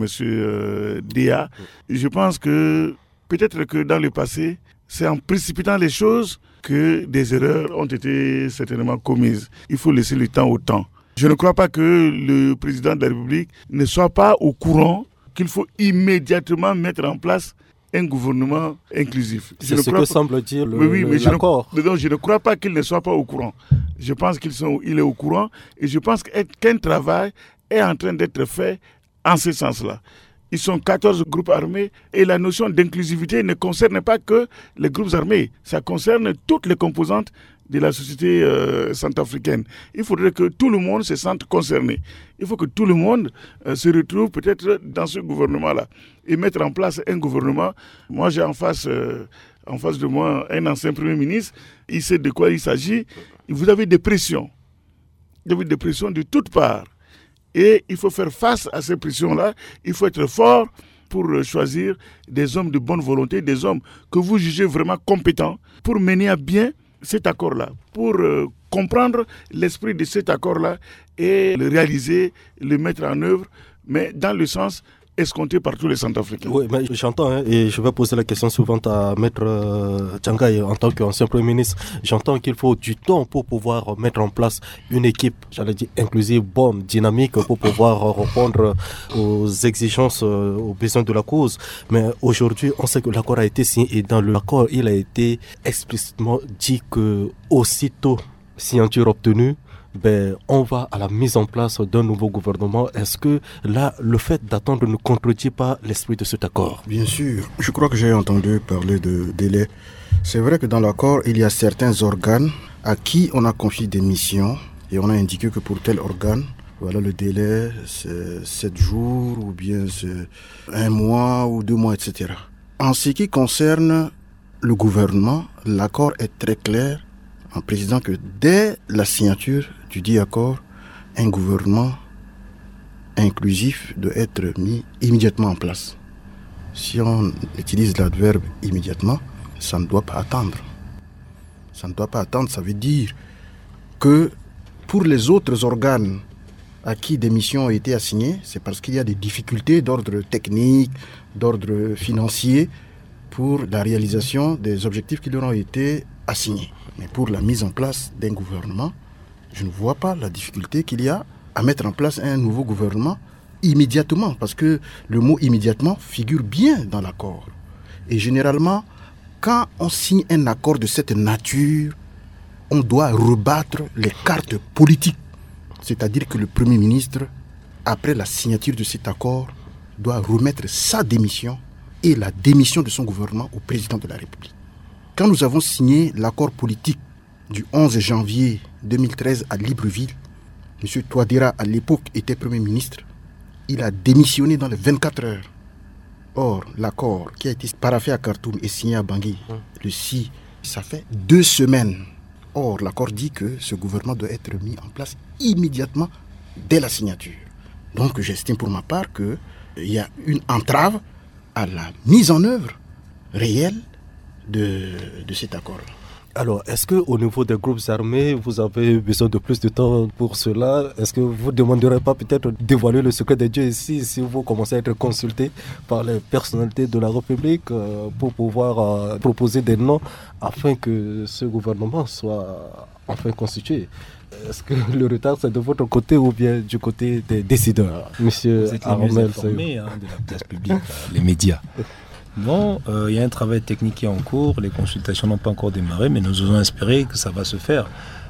M. Déa. Je pense que peut-être que dans le passé, c'est en précipitant les choses que des erreurs ont été certainement commises. Il faut laisser le temps au temps. Je ne crois pas que le président de la République ne soit pas au courant qu'il faut immédiatement mettre en place un gouvernement inclusif. C'est ce que semble dire l'accord. Je ne crois pas qu'il ne soit pas au courant. Je pense qu'il est au courant et je pense qu'un travail est en train d'être fait en ce sens-là. Ils sont 14 groupes armés et la notion d'inclusivité ne concerne pas que les groupes armés. Ça concerne toutes les composantes de la société centrafricaine. Il faudrait que tout le monde se sente concerné. Il faut que tout le monde se retrouve peut-être dans ce gouvernement-là et mettre en place un gouvernement. Moi, j'ai en face de moi un ancien Premier ministre. Il sait de quoi il s'agit. Vous avez des pressions. Vous avez des pressions de toutes parts. Et il faut faire face à ces pressions-là. Il faut être fort pour choisir des hommes de bonne volonté, des hommes que vous jugez vraiment compétents pour mener à bien cet accord-là, pour comprendre l'esprit de cet accord-là et le réaliser, le mettre en œuvre, mais dans le sens escompté par tous les Centrafricains. Oui, mais j'entends, et je vais poser la question suivante à Maître Tchangaï en tant qu'ancien Premier ministre. J'entends qu'il faut du temps pour pouvoir mettre en place une équipe, j'allais dire inclusive, bonne, dynamique, pour pouvoir répondre aux exigences, aux besoins de la cause. Mais aujourd'hui, on sait que l'accord a été signé et dans l'accord, il a été explicitement dit que aussitôt signature obtenue, on va à la mise en place d'un nouveau gouvernement. Est-ce que là, le fait d'attendre ne contredit pas l'esprit de cet accord? Bien sûr. Je crois que j'ai entendu parler de délai. C'est vrai que dans l'accord, il y a certains organes à qui on a confié des missions et on a indiqué que pour tel organe, voilà, le délai, c'est 7 jours ou bien c'est 1 mois ou 2 mois, etc. En ce qui concerne le gouvernement, l'accord est très clair en précisant que dès la signature du dit accord, un gouvernement inclusif doit être mis immédiatement en place. Si on utilise l'adverbe immédiatement, ça ne doit pas attendre. Ça ne doit pas attendre, ça veut dire que pour les autres organes à qui des missions ont été assignées, c'est parce qu'il y a des difficultés d'ordre technique, d'ordre financier pour la réalisation des objectifs qui leur ont été assignés. Mais pour la mise en place d'un gouvernement, je ne vois pas la difficulté qu'il y a à mettre en place un nouveau gouvernement immédiatement, parce que le mot immédiatement figure bien dans l'accord. Et généralement, quand on signe un accord de cette nature, on doit rebattre les cartes politiques. C'est-à-dire que le Premier ministre, après la signature de cet accord, doit remettre sa démission et la démission de son gouvernement au président de la République. Quand nous avons signé l'accord politique du 11 janvier 2013 à Libreville, M. Touadéra, à l'époque, était Premier ministre. Il a démissionné dans les 24 heures. Or, l'accord qui a été paraphé à Khartoum et signé à Bangui, le 6, ça fait 2 semaines. Or, l'accord dit que ce gouvernement doit être mis en place immédiatement dès la signature. Donc, j'estime pour ma part qu'il y a une entrave à la mise en œuvre réelle de cet accord. Alors, est-ce qu'au niveau des groupes armés, vous avez besoin de plus de temps pour cela? Est-ce que vous ne demanderez pas peut-être de dévoiler le secret des dieux ici si vous commencez à être consulté par les personnalités de la République pour pouvoir proposer des noms afin que ce gouvernement soit enfin constitué? Est-ce que le retard c'est de votre côté ou bien du côté des décideurs? Monsieur Vous êtes les mieux informés de la place publique, les médias. Non, il y a un travail technique qui est en cours, les consultations n'ont pas encore démarré, mais nous osons espérer que ça va se faire.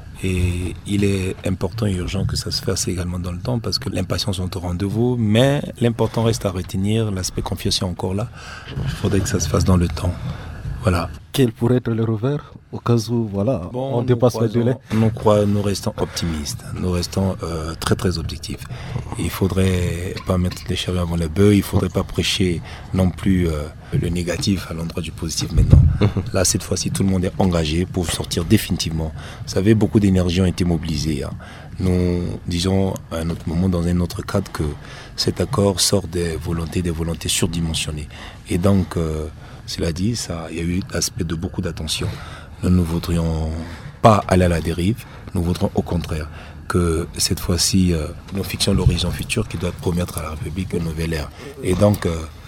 Et il est important et urgent que ça se fasse également dans le temps parce que l'impatience est au rendez-vous, mais l'important reste à retenir, l'aspect confiance est encore là. Il faudrait que ça se fasse dans le temps. Voilà. Quel pourrait être le revers au cas où on dépasse le délai? Nous restons optimistes, nous restons très très objectifs. Il ne faudrait pas mettre les charrues avant les bœufs, il ne faudrait pas prêcher non plus le négatif à l'endroit du positif maintenant. Là, cette fois-ci, tout le monde est engagé pour sortir définitivement. Vous savez, beaucoup d'énergie ont été mobilisées. Nous disons à un autre moment, dans un autre cadre, que cet accord sort des volontés surdimensionnées. Et donc, cela dit, il y a eu l'aspect de beaucoup d'attention. Nous ne voudrions pas aller à la dérive, nous voudrions au contraire que cette fois-ci, nous fixions l'horizon futur qui doit promettre à la République une nouvelle ère. Et donc,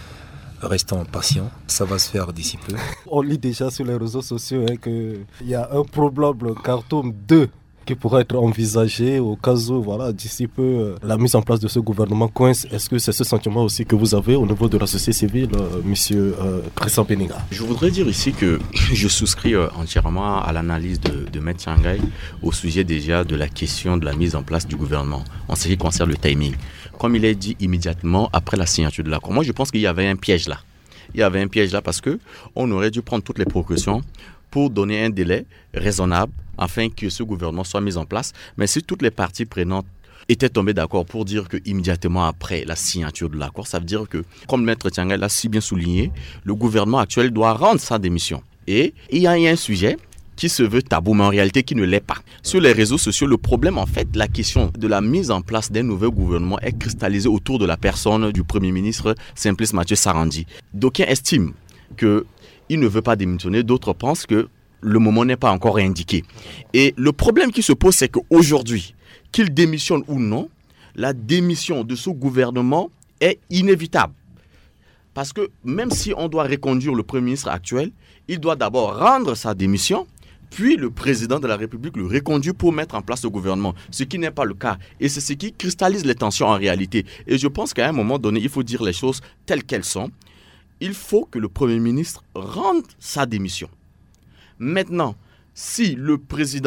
restons patients, ça va se faire d'ici peu. On lit déjà sur les réseaux sociaux qu'il y a un probable Khartoum 2 qui pourrait être envisagé au cas où, d'ici peu, la mise en place de ce gouvernement coince. Est-ce que c'est ce sentiment aussi que vous avez au niveau de la société civile, monsieur Christian Péniga? Je voudrais dire ici que je souscris entièrement à l'analyse de Maître Tiangaï au sujet déjà de la question de la mise en place du gouvernement en ce qui concerne le timing. Comme il est dit immédiatement après la signature de l'accord, moi je pense qu'il y avait un piège là. Il y avait un piège là parce qu'on aurait dû prendre toutes les précautions pour donner un délai raisonnable afin que ce gouvernement soit mis en place. Mais si toutes les parties prenantes étaient tombées d'accord pour dire que immédiatement après la signature de l'accord, ça veut dire que, comme Maître Tiangaï l'a si bien souligné, le gouvernement actuel doit rendre sa démission. Et il y a un sujet qui se veut tabou, mais en réalité qui ne l'est pas. Sur les réseaux sociaux, le problème, en fait, la question de la mise en place d'un nouveau gouvernement est cristallisée autour de la personne du Premier ministre Simplice Mathieu Sarandi. D'aucuns estiment qu'il ne veut pas démissionner, d'autres pensent que le moment n'est pas encore indiqué. Et le problème qui se pose, c'est qu'aujourd'hui, qu'il démissionne ou non, la démission de ce gouvernement est inévitable. Parce que même si on doit reconduire le Premier ministre actuel, il doit d'abord rendre sa démission, puis le président de la République le reconduit pour mettre en place le gouvernement, ce qui n'est pas le cas. Et c'est ce qui cristallise les tensions en réalité. Et je pense qu'à un moment donné, il faut dire les choses telles qu'elles sont. Il faut que le Premier ministre rende sa démission. Maintenant, si le président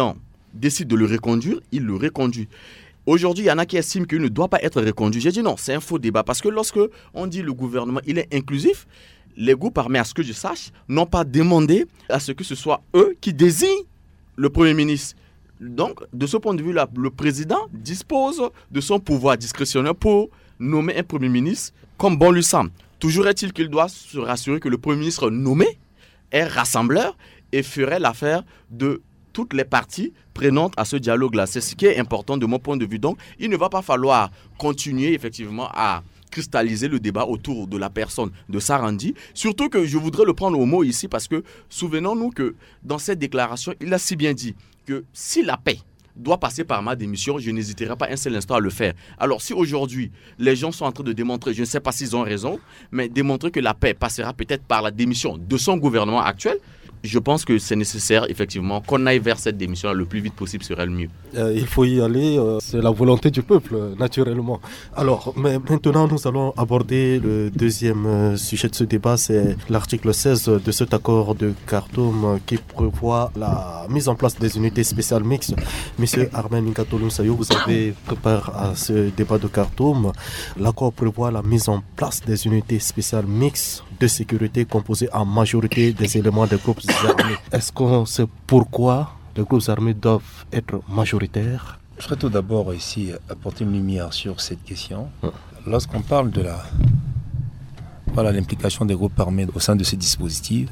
décide de le reconduire, il le reconduit. Aujourd'hui, il y en a qui estiment qu'il ne doit pas être reconduit. J'ai dit non, c'est un faux débat. Parce que lorsque on dit le gouvernement, il est inclusif, les groupes armés, à ce que je sache, n'ont pas demandé à ce que ce soit eux qui désignent le Premier ministre. Donc, de ce point de vue-là, le président dispose de son pouvoir discrétionnaire pour nommer un Premier ministre comme bon lui semble. Toujours est-il qu'il doit se rassurer que le Premier ministre nommé est rassembleur et ferait l'affaire de toutes les parties prenantes à ce dialogue-là. C'est ce qui est important de mon point de vue. Donc, il ne va pas falloir continuer effectivement à cristalliser le débat autour de la personne de Sarandi. Surtout que je voudrais le prendre au mot ici parce que souvenons-nous que dans cette déclaration, il a si bien dit que si la paix doit passer par ma démission, je n'hésiterai pas un seul instant à le faire. Alors si aujourd'hui, les gens sont en train de démontrer, je ne sais pas s'ils ont raison, mais démontrer que la paix passera peut-être par la démission de son gouvernement actuel, je pense que c'est nécessaire effectivement qu'on aille vers cette démission le plus vite possible serait le mieux. Il faut y aller, c'est la volonté du peuple, naturellement. Alors, mais maintenant, nous allons aborder le deuxième sujet de ce débat, c'est l'article 16 de cet accord de Khartoum qui prévoit la mise en place des unités spéciales mixtes. Monsieur Armen Nkatolou Sayo, vous avez préparé à ce débat de Khartoum. L'accord prévoit la mise en place des unités spéciales mixtes de sécurité composées en majorité des éléments des groupes armés. Est-ce qu'on sait pourquoi les groupes armés doivent être majoritaires? Je voudrais tout d'abord ici apporter une lumière sur cette question. Lorsqu'on parle de l'implication des groupes armés au sein de ces dispositifs,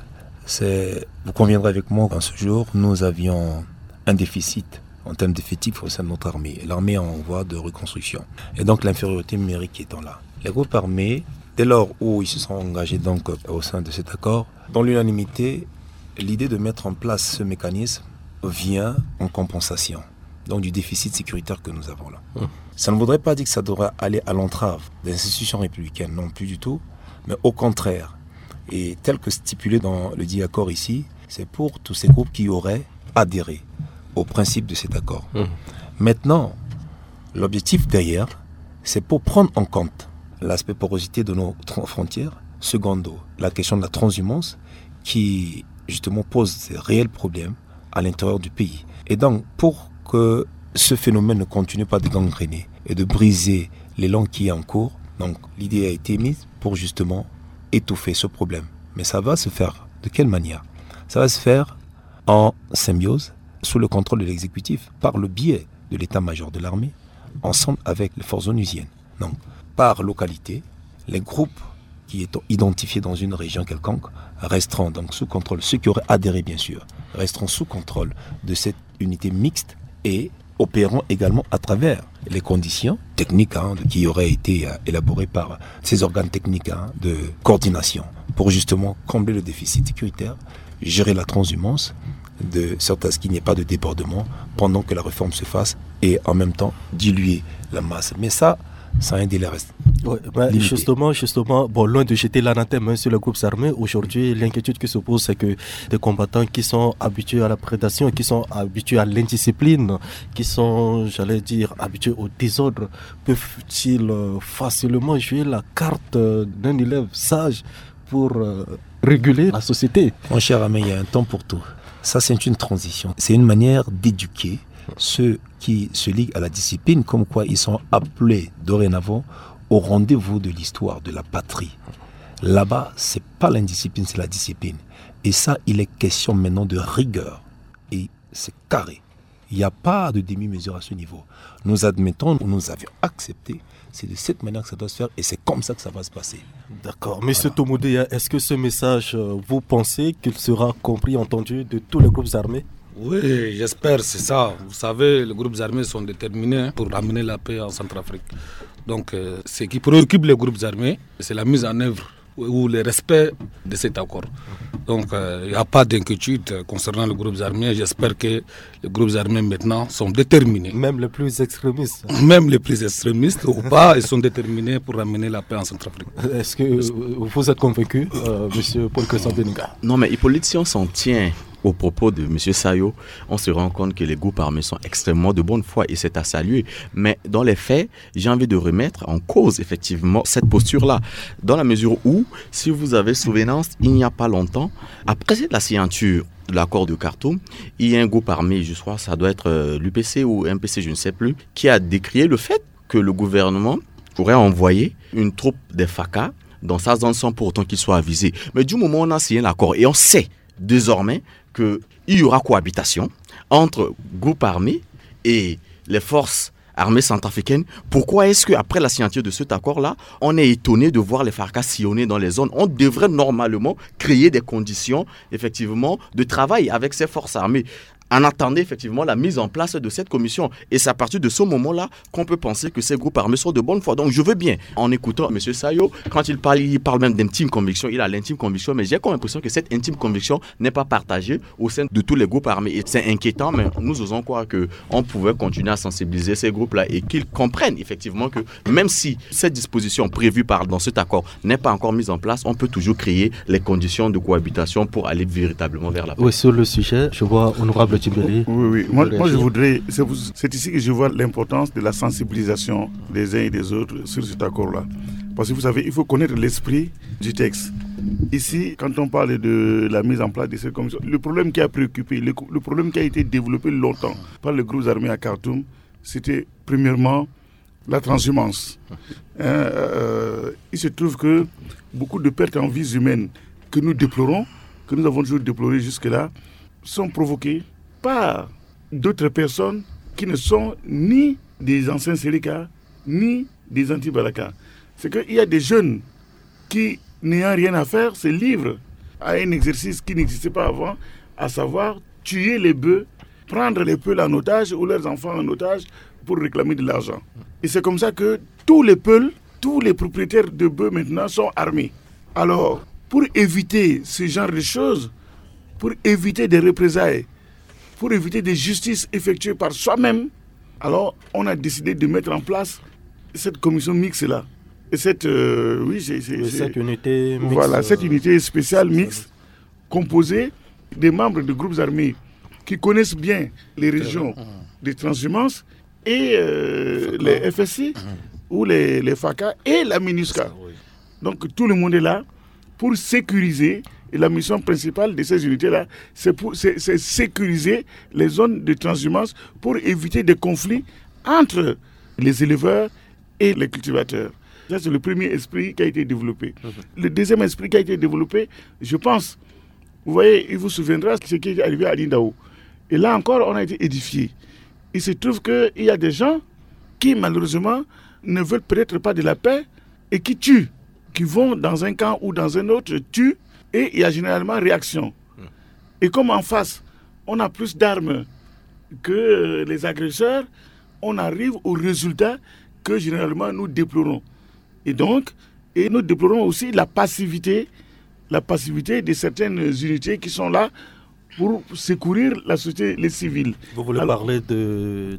vous conviendrez avec moi qu'en ce jour, nous avions un déficit en termes d'effectifs au sein de notre armée. L'armée est en voie de reconstruction. Et donc l'infériorité numérique étant là. Les groupes armés, dès lors où ils se sont engagés donc au sein de cet accord, dans l'unanimité, l'idée de mettre en place ce mécanisme vient en compensation donc du déficit sécuritaire que nous avons là. Ça ne voudrait pas dire que ça devrait aller à l'entrave des institutions républicaines, non plus du tout, mais au contraire. Et tel que stipulé dans le dit accord ici, c'est pour tous ces groupes qui auraient adhéré au principe de cet accord. Maintenant, l'objectif derrière, c'est pour prendre en compte l'aspect porosité de nos frontières, secondo, la question de la transhumance qui justement pose des réels problèmes à l'intérieur du pays. Et donc, pour que ce phénomène ne continue pas de gangréner et de briser l'élan qui est en cours, donc l'idée a été mise pour justement étouffer ce problème. Mais ça va se faire de quelle manière? Ça va se faire en symbiose, sous le contrôle de l'exécutif, par le biais de l'état-major de l'armée, ensemble avec les forces onusiennes. Donc, par localité, les groupes qui étant identifiés dans une région quelconque resteront donc sous contrôle, ceux qui auraient adhéré bien sûr, resteront sous contrôle de cette unité mixte et opéreront également à travers les conditions techniques qui auraient été élaborées par ces organes techniques de coordination pour justement combler le déficit sécuritaire, gérer la transhumance, de sorte à ce qu'il n'y ait pas de débordement pendant que la réforme se fasse et en même temps diluer la masse. Mais ça a un délai reste. Ouais, justement, loin de jeter l'anathème sur les groupes armés, aujourd'hui, l'inquiétude qui se pose, c'est que des combattants qui sont habitués à la prédation, qui sont habitués à l'indiscipline, qui sont, habitués au désordre, peuvent-ils facilement jouer la carte d'un élève sage pour réguler la société? Mon cher ami, il y a un temps pour tout. Ça, c'est une transition. C'est une manière d'éduquer ceux qui se liguent à la discipline, comme quoi ils sont appelés dorénavant au rendez-vous de l'histoire, de la patrie. Là-bas, c'est pas l'indiscipline, c'est la discipline. Et ça, il est question maintenant de rigueur. Et c'est carré. Il n'y a pas de demi-mesure à ce niveau. Nous admettons, nous avions accepté, c'est de cette manière que ça doit se faire et c'est comme ça que ça va se passer. D'accord. Monsieur Tomoudéa, est-ce que ce message, vous pensez qu'il sera compris, entendu de tous les groupes armés? Oui, j'espère, c'est ça. Vous savez, les groupes armés sont déterminés pour ramener la paix en Centrafrique. Donc, ce qui préoccupe les groupes armés, c'est la mise en œuvre ou le respect de cet accord. Donc, il n'y a pas d'inquiétude concernant les groupes armés. J'espère que les groupes armés maintenant sont déterminés. Même les plus extrémistes. Même les plus extrémistes ou pas, ils sont déterminés pour ramener la paix en Centrafrique. Est-ce que vous êtes convaincu, monsieur Paul Kessambeninga? Non, mais Hippolyte, si on s'en tient au propos de M. Sayo, on se rend compte que les groupes armés sont extrêmement de bonne foi et c'est à saluer. Mais dans les faits, j'ai envie de remettre en cause effectivement cette posture-là. Dans la mesure où, si vous avez souvenance, il n'y a pas longtemps, après la signature de l'accord de Khartoum, il y a un groupe armé, je crois, ça doit être l'UPC ou MPC, je ne sais plus, qui a décrié le fait que le gouvernement pourrait envoyer une troupe des FACA dans sa zone sans pour autant qu'il soit avisé. Mais du moment où on a signé l'accord et on sait désormais qu'il y aura cohabitation entre groupes armés et les forces armées centrafricaines, pourquoi est-ce qu'après la signature de cet accord-là, on est étonné de voir les FARC sillonner dans les zones? On devrait normalement créer des conditions, effectivement, de travail avec ces forces armées. En attendant effectivement la mise en place de cette commission. Et c'est à partir de ce moment-là qu'on peut penser que ces groupes armés sont de bonne foi. Donc je veux bien, en écoutant M. Sayo, quand il parle même d'intime conviction, il a l'intime conviction, mais j'ai comme l'impression que cette intime conviction n'est pas partagée au sein de tous les groupes armés. Et c'est inquiétant, mais nous osons croire qu'on pouvait continuer à sensibiliser ces groupes-là et qu'ils comprennent effectivement que même si cette disposition prévue dans cet accord n'est pas encore mise en place, on peut toujours créer les conditions de cohabitation pour aller véritablement vers la paix. Oui, sur le sujet, je vois honorable Timbeli. Oui. Moi, je voudrais... C'est ici que je vois l'importance de la sensibilisation des uns et des autres sur cet accord-là. Parce que vous savez, il faut connaître l'esprit du texte. Ici, quand on parle de la mise en place de cette commission, le problème qui a préoccupé, le problème qui a été développé longtemps par les groupes armés à Khartoum, c'était premièrement la transhumance. Il se trouve que beaucoup de pertes en vies humaines que nous déplorons, que nous avons toujours déplorées jusque-là, sont provoquées par d'autres personnes qui ne sont ni des anciens Séléka, ni des anti-Balaka. C'est qu'il y a des jeunes qui, n'ayant rien à faire, se livrent à un exercice qui n'existait pas avant, à savoir tuer les bœufs, prendre les peuls en otage ou leurs enfants en otage pour réclamer de l'argent. Et c'est comme ça que tous les peuls, tous les propriétaires de bœufs maintenant sont armés. Alors, pour éviter ce genre de choses, pour éviter des représailles, pour éviter des justices effectuées par soi-même, alors on a décidé de mettre en place cette commission mixte-là. Et cette unité mixte. Voilà, cette unité spéciale mixte, composée des membres de groupes armés qui connaissent bien les régions de transhumance et les FSI ou les FACA et la MINUSCA. Donc tout le monde est là pour sécuriser. Et la mission principale de ces unités-là, c'est sécuriser les zones de transhumance pour éviter des conflits entre les éleveurs et les cultivateurs. Ça, c'est le premier esprit qui a été développé. Le deuxième esprit qui a été développé, je pense, vous voyez, il vous souviendra de ce qui est arrivé à Lindao. Et là encore, on a été édifiés. Il se trouve qu'il y a des gens qui, malheureusement, ne veulent peut-être pas de la paix et qui tuent, qui vont dans un camp ou dans un autre, tuent. Et il y a généralement réaction. Et comme en face, on a plus d'armes que les agresseurs, on arrive au résultat que généralement nous déplorons. Et nous déplorons aussi la passivité de certaines unités qui sont là pour secourir la société, les civils. Vous voulez parler de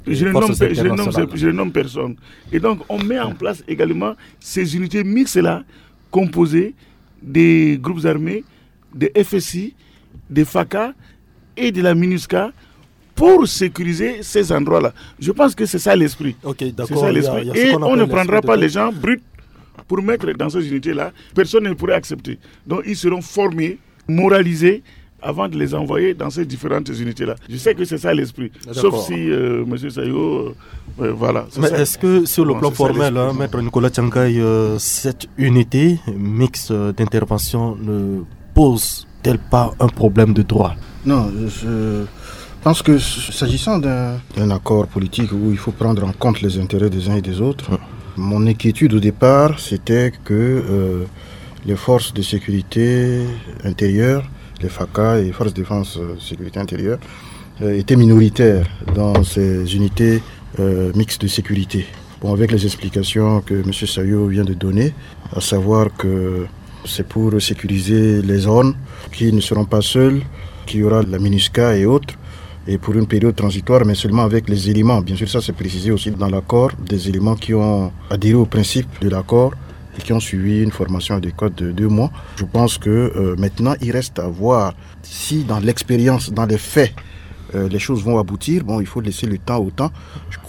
je ne nomme personne. Et donc, on met en place également ces unités mixtes-là, composées des groupes armés, des FSI, des FACA et de la MINUSCA pour sécuriser ces endroits-là. Je pense que c'est ça l'esprit. Ok, d'accord. C'est ça l'esprit. Et on ne prendra pas les gens bruts pour mettre dans ces unités-là. Personne ne pourrait accepter. Donc ils seront formés, moralisés, avant de les envoyer dans ces différentes unités-là. Je sais que c'est ça l'esprit. Sauf si M. Sayo... voilà. Mais ça. Est-ce que sur le plan formel, Maître Nicolas Tchangaï, cette unité mixte d'intervention ne pose-t-elle pas un problème de droit? Non, je pense que s'agissant d'un accord politique où il faut prendre en compte les intérêts des uns et des autres, mon inquiétude au départ, c'était que les forces de sécurité intérieure, les FACA et les forces de défense sécurité intérieure, étaient minoritaires dans ces unités mixtes de sécurité. Bon, avec les explications que M. Sayo vient de donner, à savoir que c'est pour sécuriser les zones qui ne seront pas seules, qu'il y aura la MINUSCA et autres, et pour une période transitoire, mais seulement avec les éléments. Bien sûr, ça c'est précisé aussi dans l'accord, des éléments qui ont adhéré au principe de l'accord et qui ont suivi une formation adéquate de 2 mois. Je pense que maintenant, il reste à voir si dans l'expérience, dans les faits, les choses vont aboutir. Bon, il faut laisser le temps au temps. Je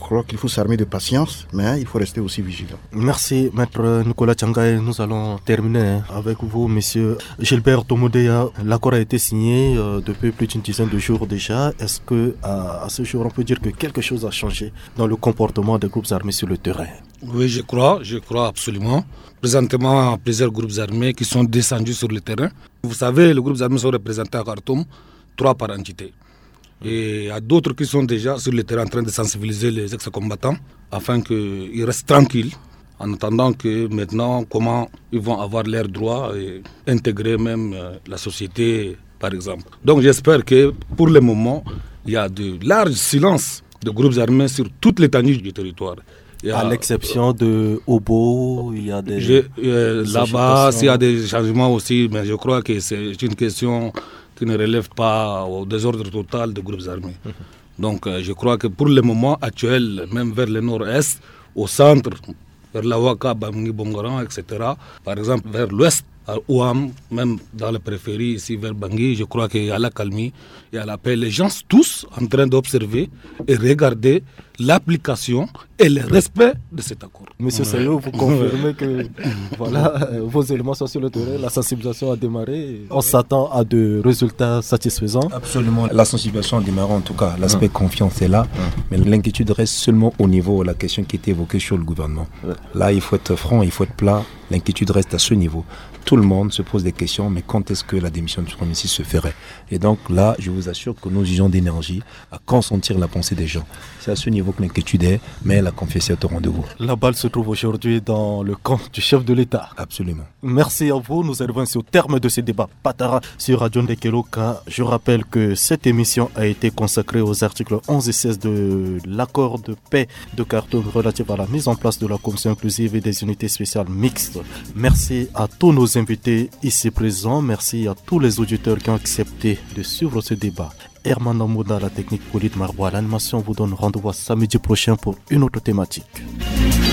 crois qu'il faut s'armer de patience, mais il faut rester aussi vigilant. Merci, Maître Nicolas Tchangaye. Nous allons terminer avec vous, Monsieur Gilbert Tomodea. L'accord a été signé depuis plus d'une dizaine de jours déjà. Est-ce que à ce jour, on peut dire que quelque chose a changé dans le comportement des groupes armés sur le terrain? Oui, je crois absolument. Présentement, plusieurs groupes armés qui sont descendus sur le terrain. Vous savez, les groupes armés sont représentés à Khartoum, 3 par entité. Et il y a d'autres qui sont déjà sur le terrain en train de sensibiliser les ex-combattants afin qu'ils restent tranquilles en attendant que maintenant, comment ils vont avoir leurs droits et intégrer même la société, par exemple. Donc j'espère que pour le moment, il y a de larges silences de groupes armés sur toute l'étendue du territoire. À l'exception de Obo, il y a des... là-bas, il y a des changements aussi, mais je crois que c'est une question qui ne relève pas au désordre total des groupes armés. Donc je crois que pour le moment actuel, même vers le nord-est, au centre, vers la Ouaka, Bangui, Bongoran, etc., par exemple vers l'ouest, à Ouam, même dans la périphérie, ici vers Bangui, je crois qu'il y a la calmie, il y a la paix. Les gens tous en train d'observer et regarder l'application et le respect de cet accord. Monsieur Sayo, vous confirmez que voilà, vos éléments sont sur le terrain, la sensibilisation a démarré, on s'attend à de résultats satisfaisants? Absolument, la sensibilisation a démarré en tout cas, l'aspect confiance est là, mais l'inquiétude reste seulement au niveau de la question qui était évoquée sur le gouvernement. Là, il faut être franc, il faut être plat, l'inquiétude reste à ce niveau. Tout le monde se pose des questions, mais quand est-ce que la démission du Premier ministre se ferait? Et donc là, je vous assure que nous usons d'énergie à consentir la pensée des gens. C'est à ce niveau que l'inquiétude est, mais la confiance est au rendez-vous. La balle se trouve aujourd'hui dans le camp du chef de l'État. Absolument. Merci à vous. Nous arrivons ainsi au terme de ce débat Patara sur Radio Ndekeloka. Je rappelle que cette émission a été consacrée aux articles 11 et 16 de l'accord de paix de Khartoum relatif à la mise en place de la commission inclusive et des unités spéciales mixtes. Merci à tous nos invités ici présents. Merci à tous les auditeurs qui ont accepté de suivre ce débat. Herman Amouda, la technique Polite Marbois, l'animation vous donne rendez-vous samedi prochain pour une autre thématique.